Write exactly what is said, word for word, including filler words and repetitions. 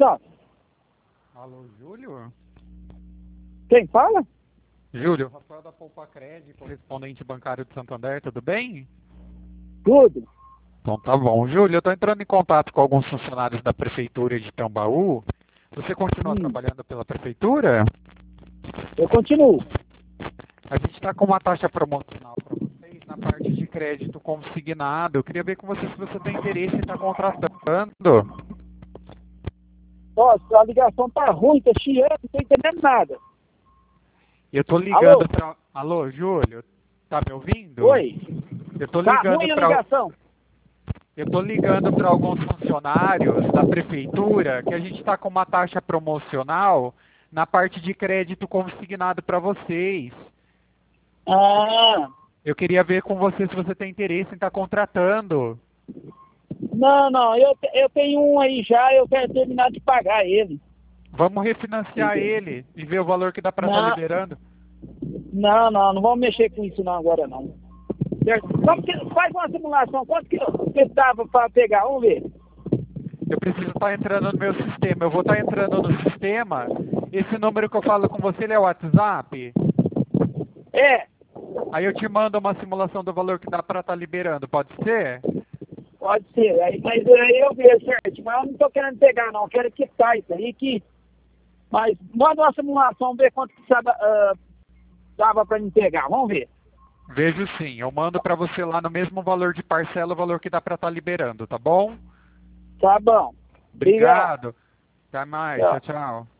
pronto. Alô, Júlio? Quem fala? Júlio, Rafael da Poupa Crédito, correspondente bancário de Santander, tudo bem? Tudo. Então tá bom. Júlio, eu estou entrando em contato com alguns funcionários da Prefeitura de Tambaú. Você continua Hum, trabalhando pela Prefeitura? eu continuo. A gente está com uma taxa promocional para vocês na parte de crédito consignado. Eu queria ver com você se você tem interesse em estar contratando. Nossa, a ligação tá ruim, tá chiando, não tô entendendo nada. Eu estou Alô? ligando para... Alô, Júlio? Tá me ouvindo? Oi. Eu estou Tá ligando ruim a para... ligação? Eu estou ligando para alguns funcionários da prefeitura que a gente está com uma taxa promocional na parte de crédito consignado para vocês. Ah, Eu queria ver com você se você tem interesse em estar contratando. não, não, eu, te- eu tenho um aí já, eu quero terminar de pagar ele. Vamos refinanciar ele e ver o valor que dá para estar Não, liberando. não, não, não vamos mexer com isso não agora não. Certo? Só porque faz uma simulação, quanto que que dava para pegar? Vamos ver. Eu preciso estar entrando no meu sistema. Eu vou estar entrando no sistema. Esse número que eu falo com você, ele é o WhatsApp? É, Aí eu te mando uma simulação do valor que dá para estar liberando, pode ser? pode ser, aí, mas aí eu vejo, certo? Mas eu não tô querendo pegar não, eu quero quitar isso aí que... Mas manda uma simulação, ver quanto que sabe, ah, dava para me pegar, vamos ver. Vejo sim. Eu mando para você lá no mesmo valor de parcela, o valor que dá para estar liberando, tá bom? Tá bom. Obrigado. Obrigado. Até mais. Tchau. Tchau, tchau.